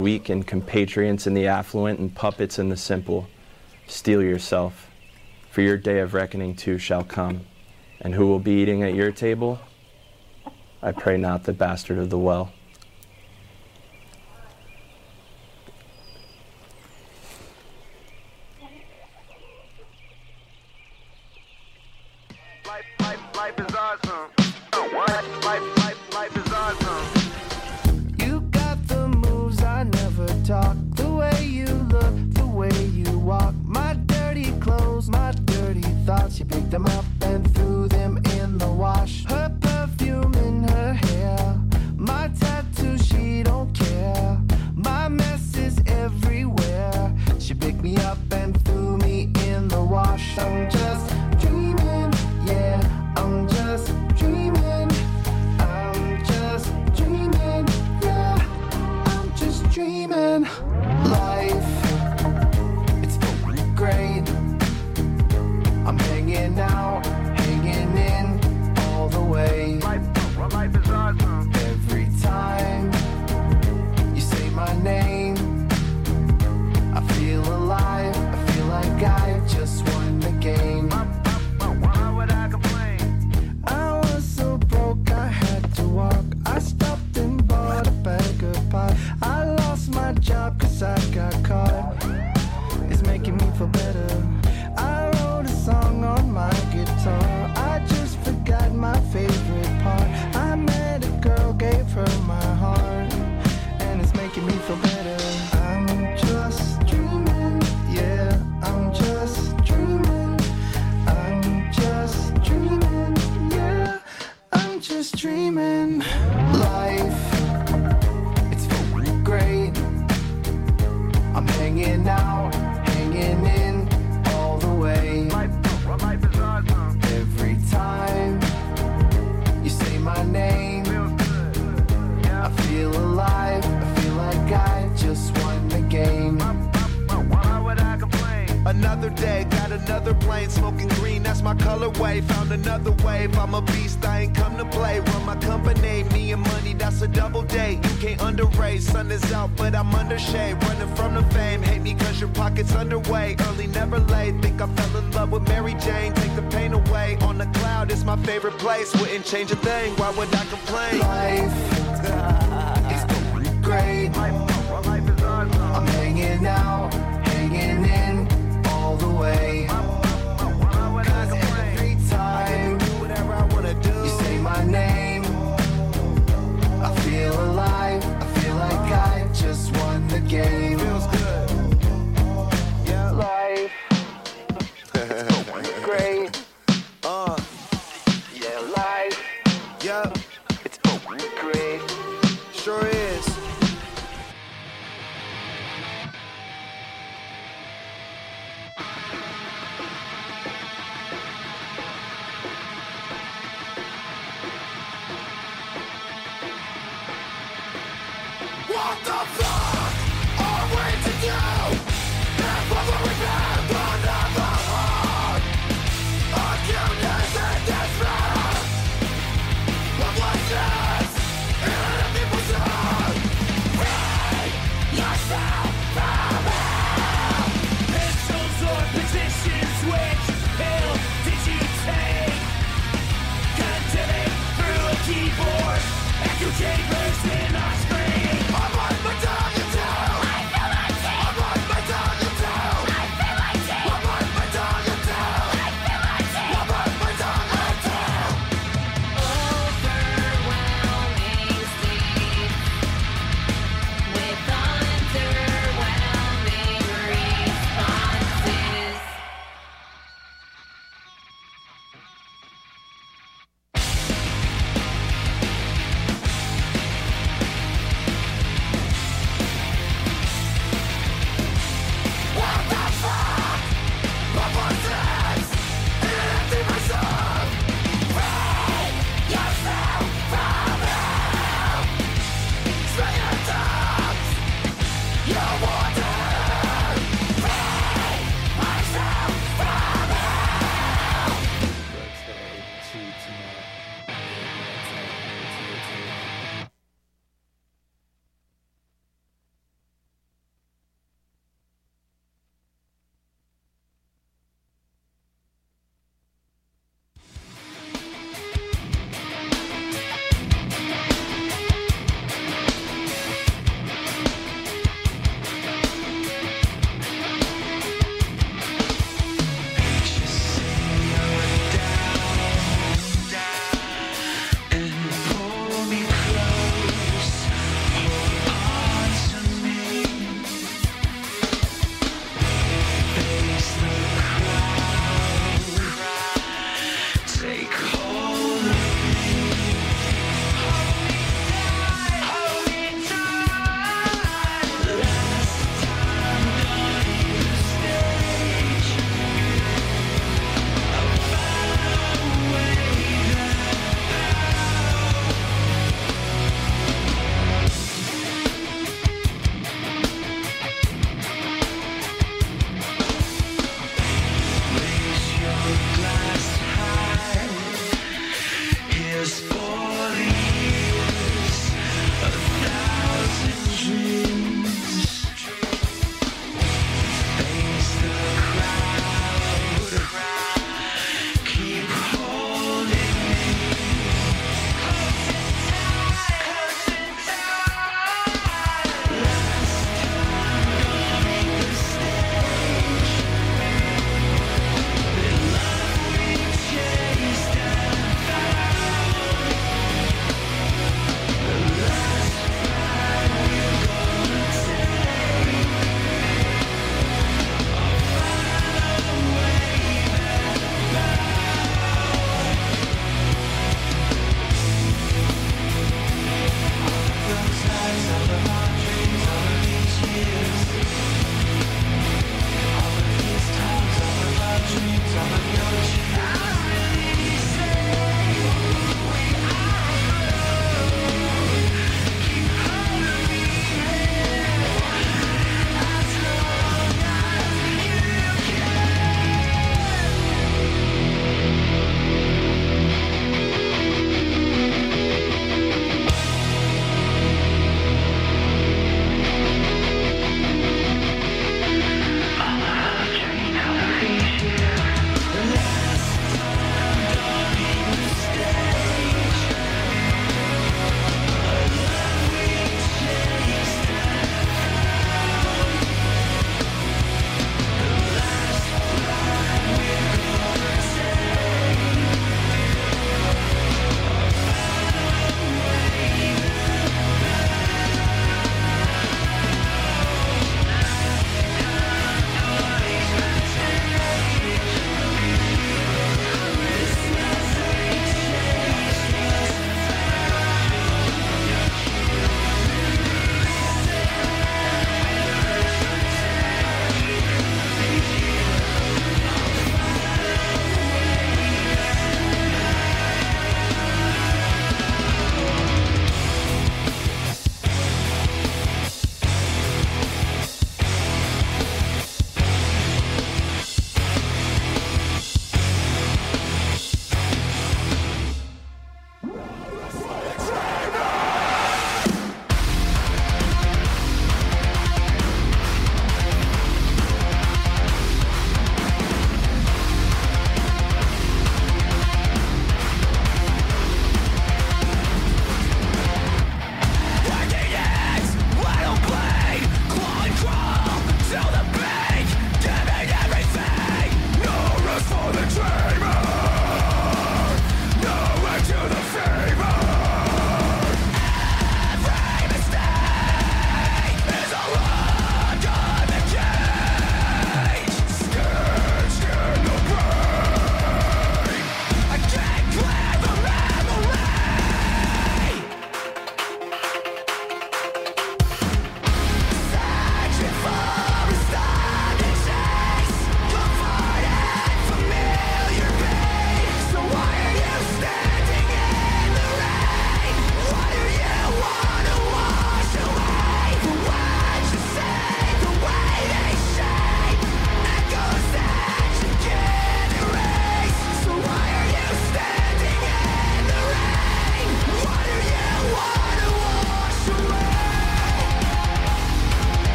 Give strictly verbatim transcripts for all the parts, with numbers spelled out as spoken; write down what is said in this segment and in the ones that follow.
Weak and compatriots in the affluent and puppets in the simple. Steel yourself, for your day of reckoning too shall come. And who will be eating at your table? I pray not the bastard of the well. Life, life, life is awesome. Life, life, life, life is awesome. You got the moves, I never talk. The way you look, the way you walk. My dirty clothes, my dirty thoughts. You picked them up and threw them in the wash. Her perfume in her hair. My tattoo, she don't care. My mess is everywhere. She picked me up and threw me in the wash. I'm just dreaming, yeah, I'm just dreaming. I'm just dreaming, yeah, I'm just dreaming. Life, it's great. I'm hanging out, hanging in all the way. Life, well, life is awesome. Every time you say my name, I feel alive. I feel like I just won the game. Why would I complain? I was so broke I had to walk. I stopped and bought a bag of pie. I lost my job cause I got caught. It's making me feel better. I wrote a song on my guitar. I just forgot my favorite part. I met a girl, gave her my heart, and it's making me feel better. I'm just dreaming, yeah, I'm just dreaming. I'm just dreaming, yeah, I'm just dreaming. Life, it's great. I'm hanging out, hanging in all the way. Life, well, life is awesome. Every time you say my name, Feels good. Yeah. I feel alive. I feel like I just won the game. Why would I complain? Another day, got another plane, smoking green, that's my colorway. Found another wave, I'm a beast, I ain't come to play. Run my company, me and money, that's a double date. You can't underrate, sun is out, but I'm under shade. Running from the fame, hate me cause your pocket's underway. Early, never late, think I fell in love with Mary Jane. Take the pain away, on the cloud, it's my favorite place. Wouldn't change a thing, why would I complain? Life, it's great. Life, well, life is awesome. I'm hanging out, hanging in all the way. Why would I Cause complain? every time Do whatever I wanna do. you say my name, I feel alive. I feel like I just won the game. Feels good. Yeah. Life, great. Uh, Yeah, life, yeah, it's great. sure is.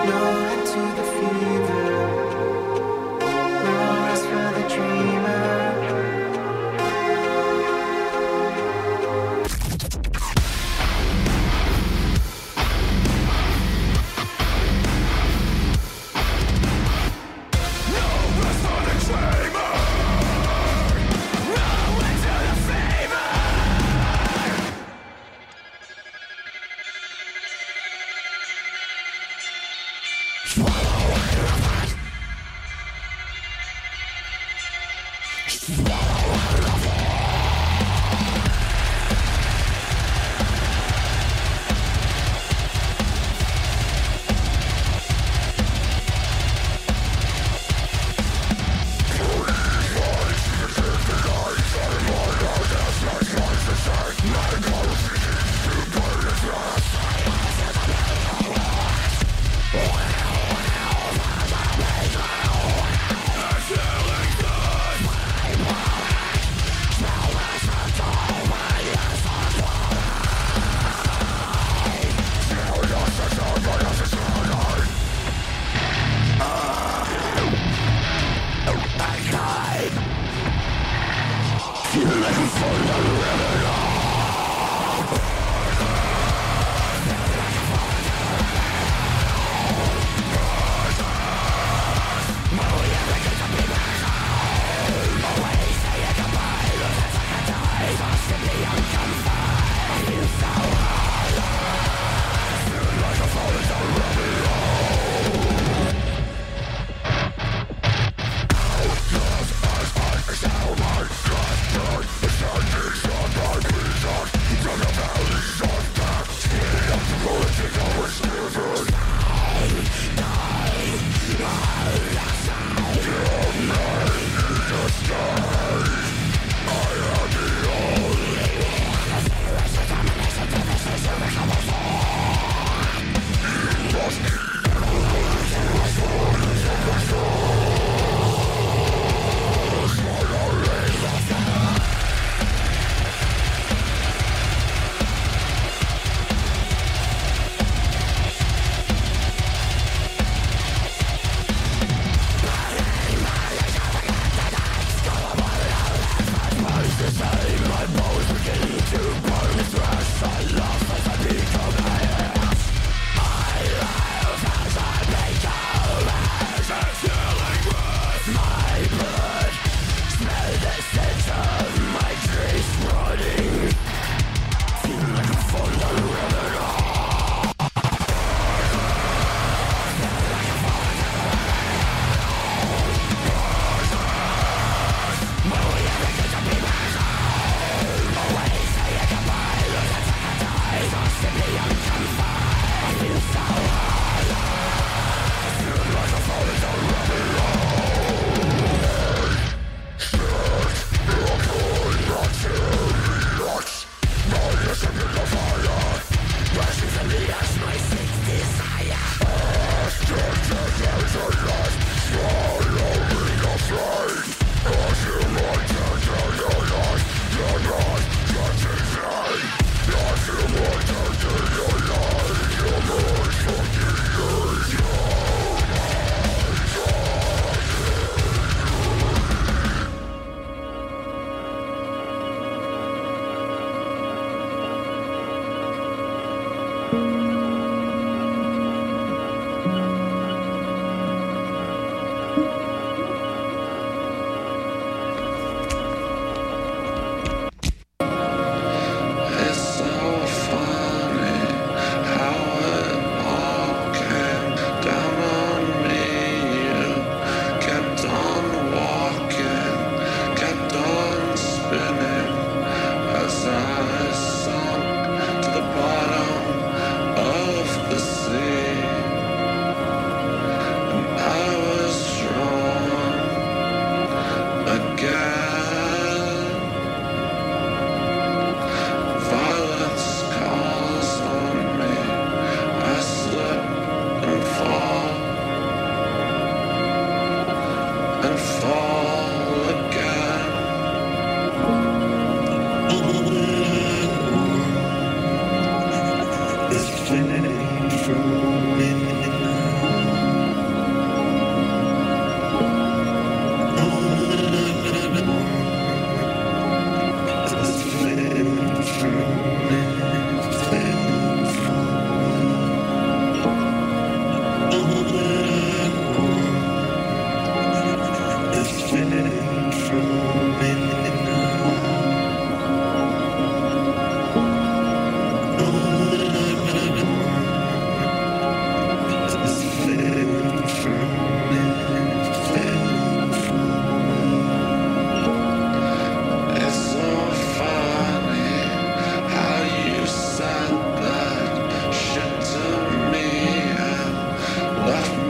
no end to the fever, no rest for the dreamer. Left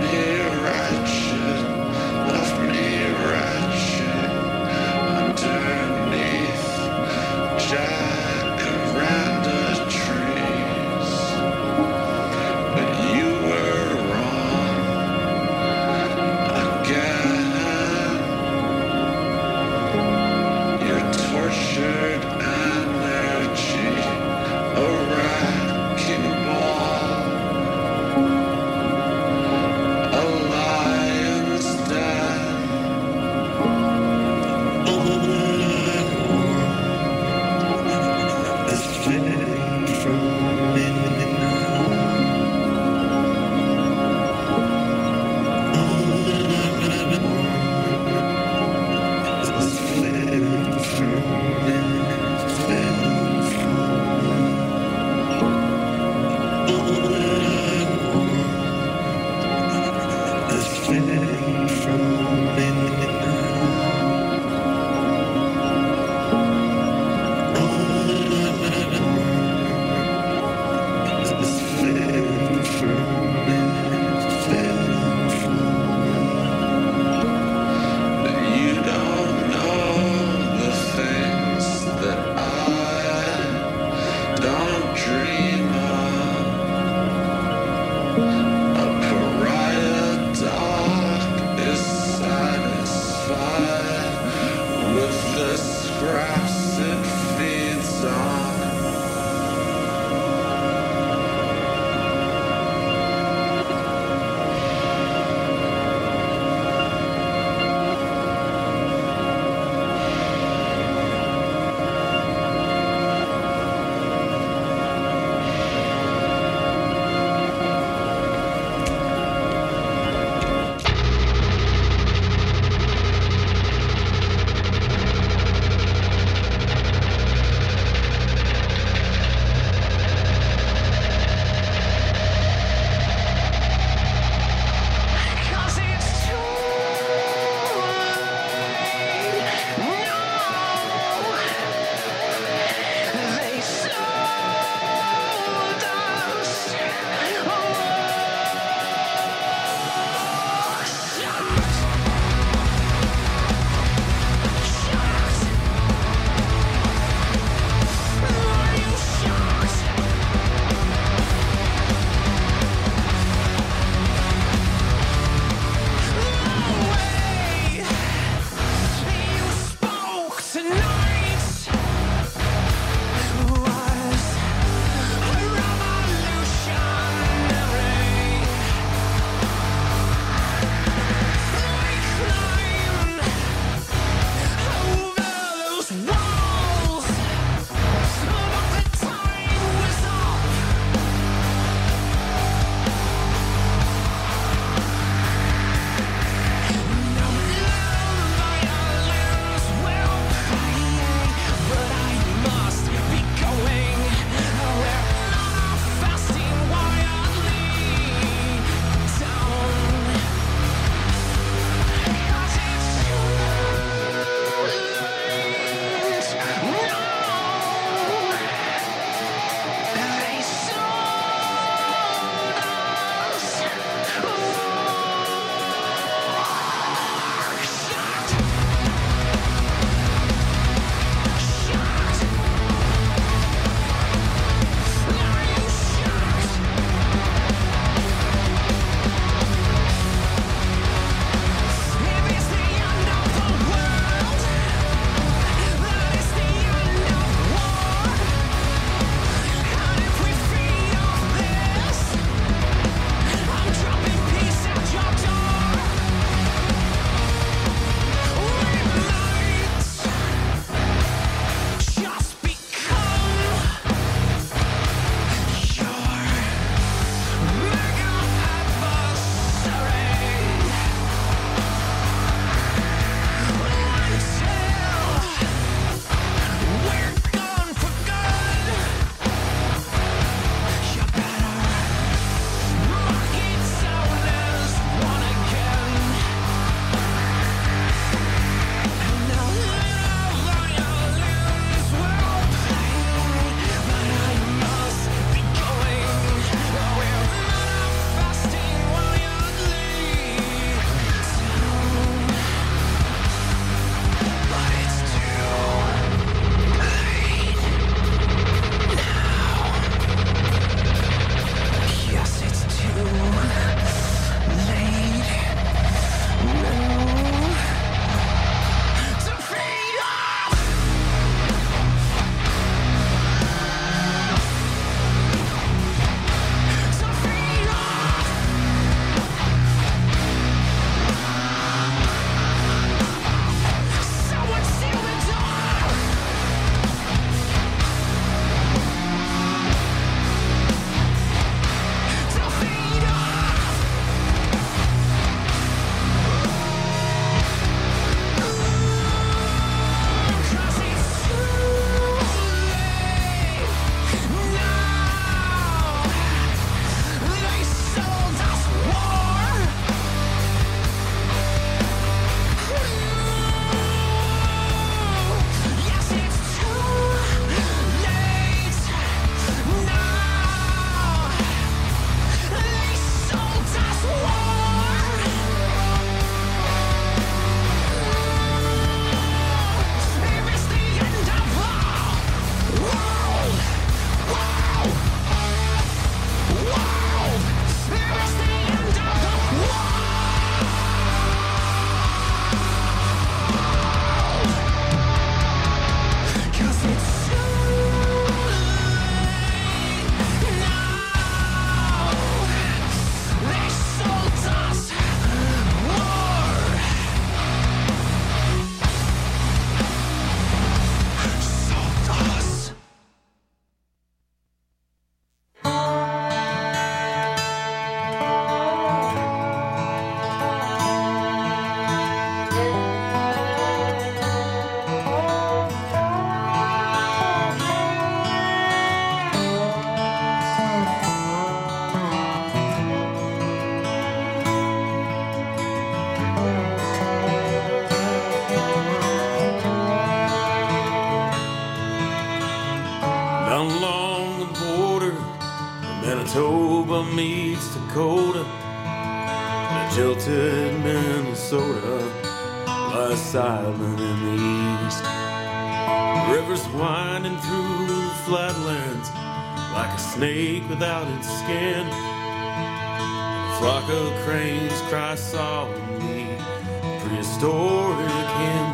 Jilted Minnesota lies silent in the east. Rivers winding through the flatlands like a snake without its skin. A flock of cranes cry solemnly, prehistoric hymn.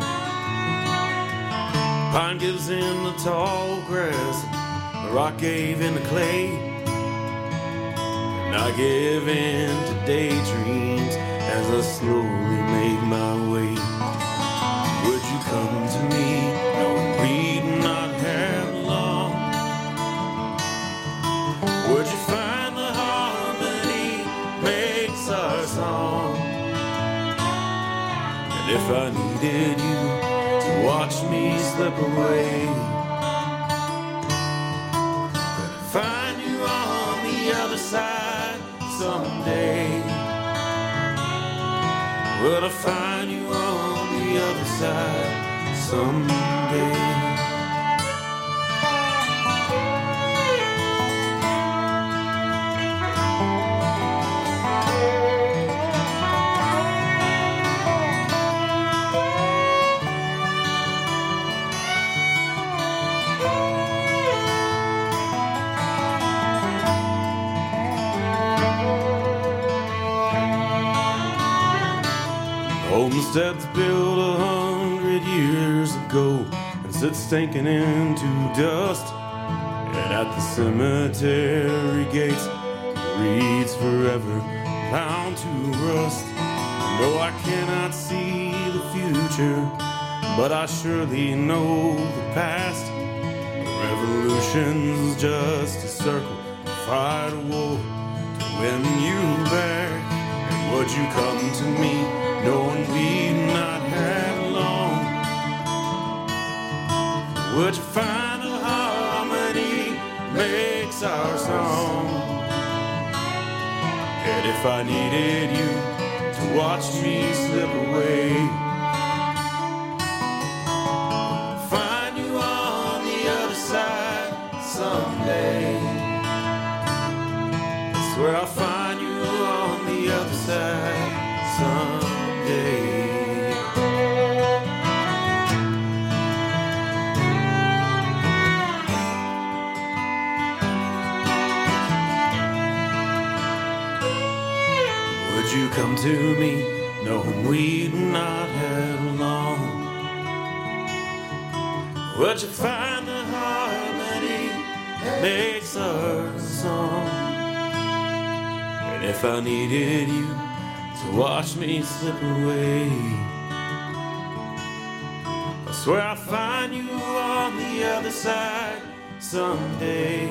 Pine gives in the tall grass, the rock gave in the clay, and I give in to daydreams as I slowly make my way. Would you come to me, knowing we'd not have long? Would you find the harmony makes our song? And if I needed you to watch me slip away, could I find you on the other side someday? Would I find you on the other side someday? Homesteads built a hundred years ago and sit stinking into dust. And at the cemetery gates, the reeds forever bound to rust. No, I cannot see the future, but I surely know the past. Revolution's just a circle, fight a war to win you back. And would you come to me, knowing we'd not have long? Would you find the harmony makes our song? And if I needed you to watch me slip away, find you on the other side someday. I swear I'll find you on the other side someday. Would you come to me, knowing we'd not have long? Would you find the harmony that makes our song? And if I needed you to watch me slip away, I swear I'll find you on the other side someday.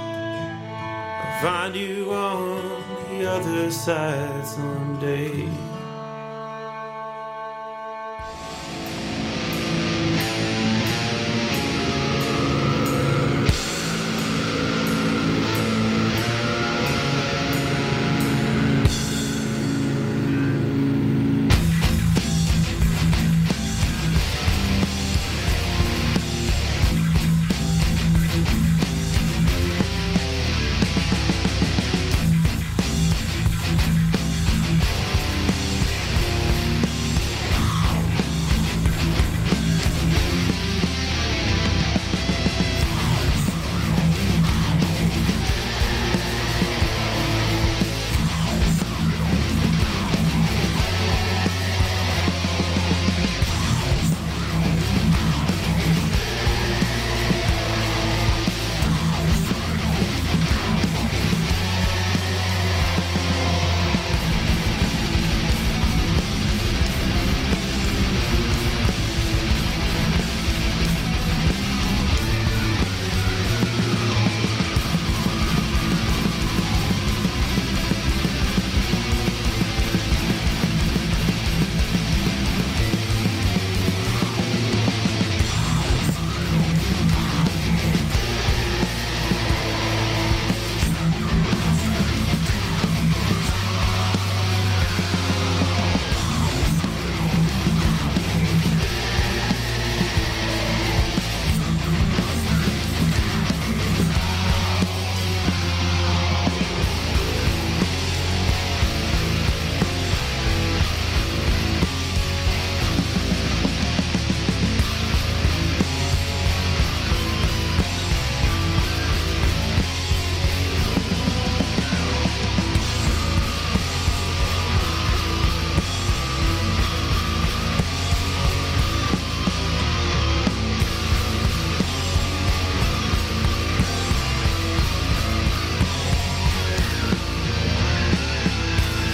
I'll find you on the other side someday.